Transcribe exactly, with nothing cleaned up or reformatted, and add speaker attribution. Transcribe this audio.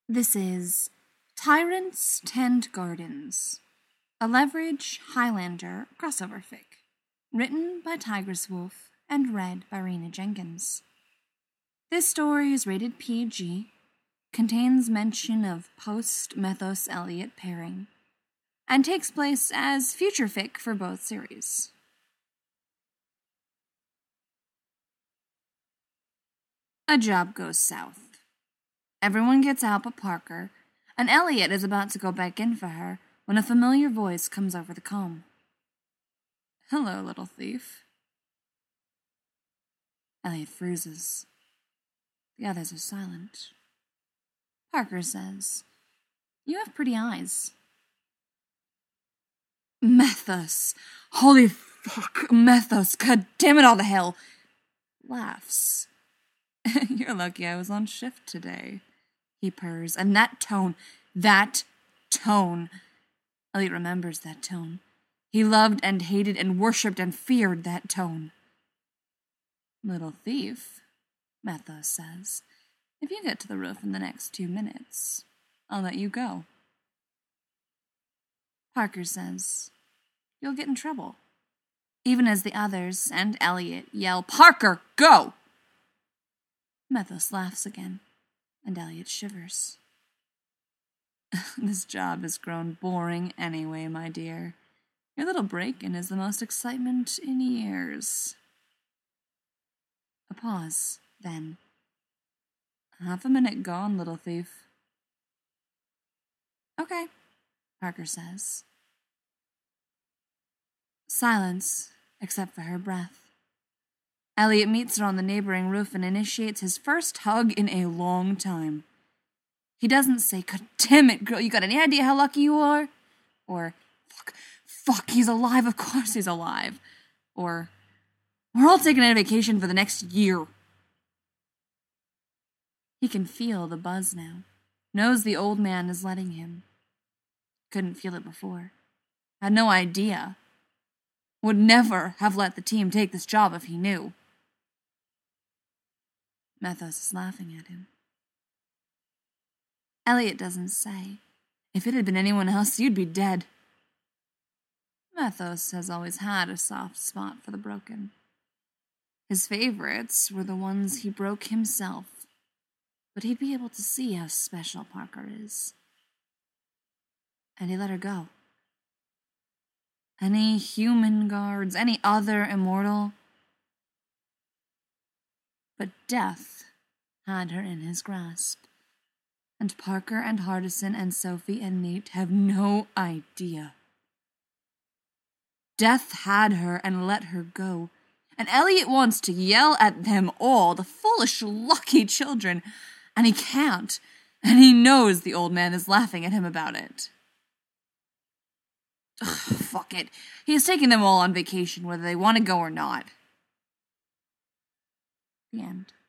Speaker 1: This is Tyrants Tend Gardens, a Leverage Highlander crossover fic, written by Tigress Wolf and read by Rena Jenkins. This story is rated P G, contains mention of post-Mythos-Eliot pairing, and takes place as future fic for both series. A job goes south. Everyone gets out but Parker, and Eliot is about to go back in for her when a familiar voice comes over the comm. "Hello, little thief." Eliot freezes. The others are silent. Parker says, "You have pretty eyes." "Mythos! Holy fuck, Mythos! God damn it all to hell!" Laughs. "You're lucky I was on shift today," he purrs, and that tone, that tone. Eliot remembers that tone. He loved and hated and worshipped and feared that tone. "Little thief," Mythos says, "if you get to the roof in the next two minutes, I'll let you go." Parker says, "You'll get in trouble," even as the others and Eliot yell, "Parker, go!" Mythos laughs again, and Eliot shivers. "This job has grown boring anyway, my dear. Your little break-in is the most excitement in years." A pause, then. "Half a minute gone, little thief." "Okay," Parker says. Silence, except for her breath. Eliot meets her on the neighboring roof and initiates his first hug in a long time. He doesn't say, "God damn it, girl, you got any idea how lucky you are?" Or, fuck, fuck, he's alive, of course he's alive. Or, "We're all taking a vacation for the next year." He can feel the buzz now. Knows the old man is letting him. Couldn't feel it before. Had no idea. Would never have let the team take this job if he knew. Mythos is laughing at him. Eliot doesn't say, "If it had been anyone else, you'd be dead." Mythos has always had a soft spot for the broken. His favorites were the ones he broke himself, but he'd be able to see how special Parker is. And he let her go. Any human guards, any other immortal. But death had her in his grasp. And Parker and Hardison and Sophie and Nate have no idea. Death had her and let her go. And Eliot wants to yell at them all, the foolish, lucky children, and he can't. And he knows the old man is laughing at him about it. Ugh, fuck it. He is taking them all on vacation, whether they want to go or not. The end.